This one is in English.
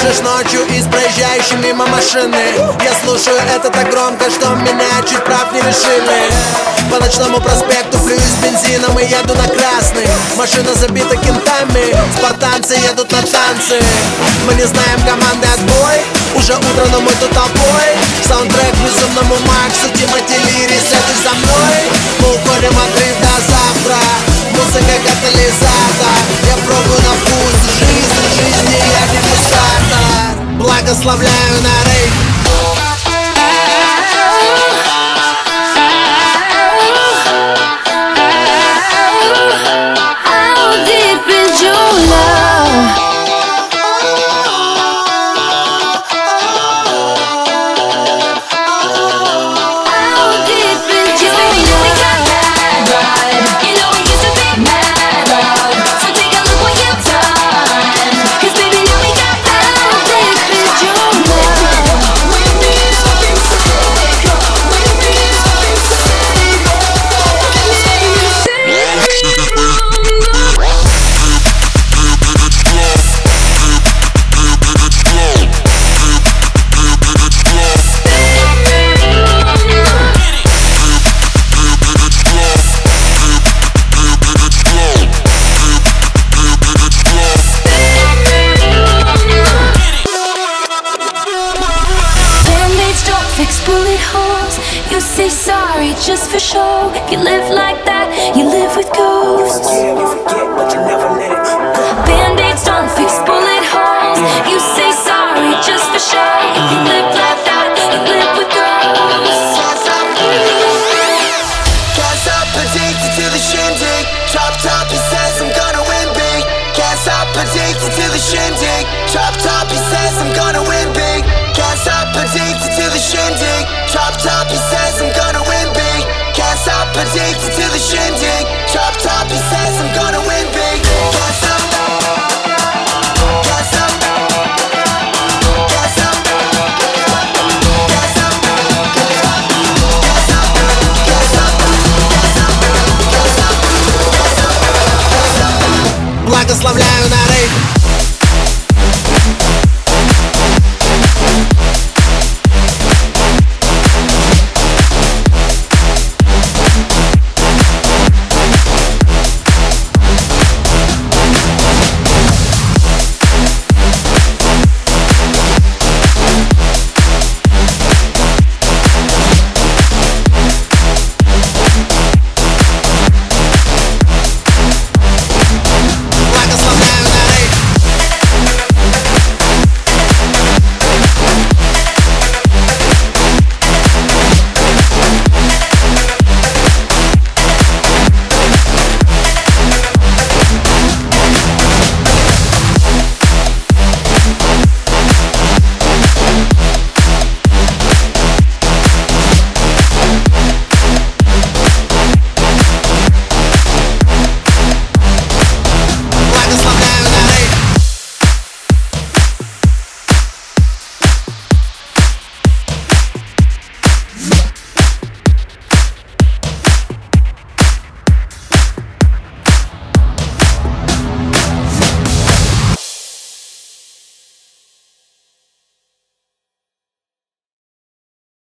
Слышишь ночью из проезжающей мимо машины. Я слушаю это так громко, что меня чуть прав не лишили. По ночному проспекту плююсь бензином и еду на красный. Машина забита кентами, спартанцы едут на танцы. Мы не знаем команды отбой, уже утро, но мы тут толпой. Саундтрек безумному Максу, Тимати Лири, следуй за мной. Мы уходим от дрифта до завтра. Музыка катализатор. Я пробую на вкус жизни, я дегустатор. Благословляю на рейв. Bullet holes, you say sorry just for show. If you live like that, you live with ghosts. You forget, but you never let it go. Band-aids don't fix bullet holes. You say sorry just for show. If you live like that, you live with ghosts. Can't stop addicted to the shindig. Drop top, he says I'm gonna win big. Can't stop addicted to the shindig. Drop top, he says I'm gonna win big. Can't stop addicted to the shindig. Drop top, he says I'm gonna win big. Can't stop addicted to the shindig. Drop top, he says I'm gonna win big.